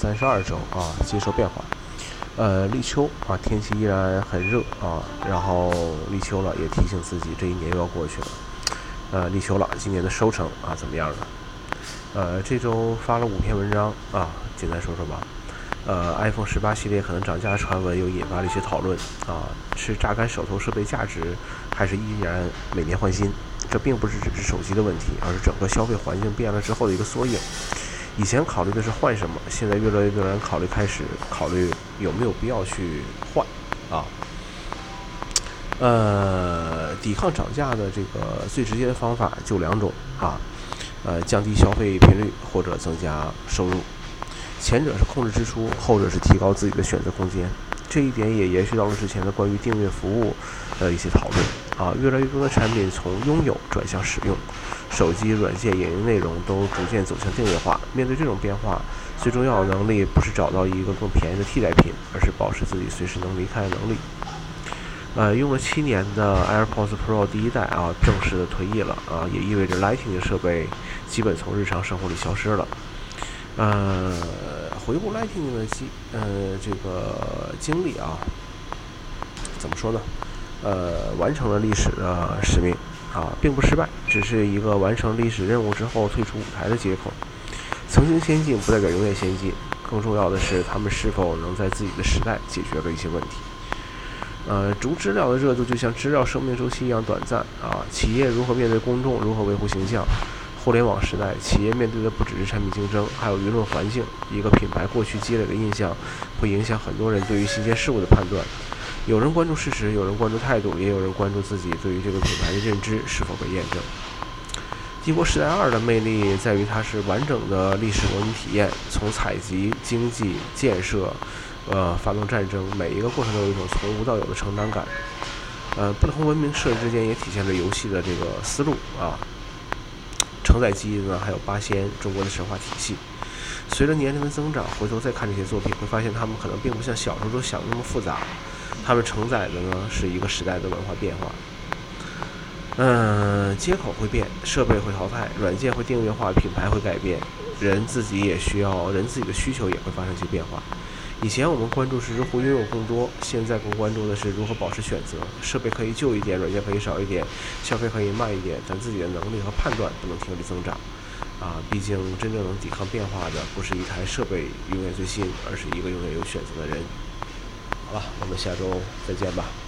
32周啊，接受变化。立秋啊，天气依然很热啊，然后立秋了，也提醒自己这一年又要过去了。立秋了，今年的收成啊怎么样呢？这周发了5篇文章啊，简单说说吧。iPhone 18系列可能涨价传闻又引发了一些讨论啊，是榨干手头设备价值，还是依然每年换新？这并不是只是手机的问题，而是整个消费环境变了之后的一个缩影。以前考虑的是换什么，现在越来越多人开始考虑有没有必要去换啊。抵抗涨价的这个最直接的方法就2种啊，降低消费频率或者增加收入。前者是控制支出，后者是提高自己的选择空间。这一点也延续到了之前的关于订阅服务的一些讨论啊。越来越多的产品从拥有转向使用，手机、软件、影音内容都逐渐走向订阅化。面对这种变化，最重要的能力不是找到一个更便宜的替代品，而是保持自己随时能离开的能力。用了7年的 AirPods Pro 第1代啊，正式的退役了啊，也意味着 Lightning 的设备基本从日常生活里消失了。回顾 Lightning 的这个经历啊，怎么说呢？完成了历史的使命啊，并不失败，只是一个完成历史任务之后退出舞台的接口。曾经先进不代表永远先进，更重要的是他们是否能在自己的时代解决了一些问题。逐知了的热度就像知了生命周期一样短暂啊！企业如何面对公众，如何维护形象？互联网时代，企业面对的不只是产品竞争，还有舆论环境。一个品牌过去积累的印象，会影响很多人对于新鲜事物的判断。有人关注事实，有人关注态度，也有人关注自己对于这个品牌的认知是否被验证。帝国时代2的魅力在于它是完整的历史模拟体验，从采集、经济、建设。发动战争，每一个过程都有一种从无到有的成长感。不同文明社之间也体现了游戏的这个思路啊。承载记忆呢，还有八仙，中国的神话体系。随着年龄的增长，回头再看这些作品，会发现他们可能并不像小时候都想的那么复杂。他们承载的呢是一个时代的文化变化。接口会变，设备会淘汰，软件会订阅化，品牌会改变，人自己的需求也会发生一些变化。以前我们关注是如何拥有更多，现在更关注的是如何保持选择。设备可以旧一点，软件可以少一点，消费可以慢一点，但自己的能力和判断不能停止增长。毕竟真正能抵抗变化的，不是一台设备永远最新，而是一个永远有选择的人。好吧，我们下周再见吧。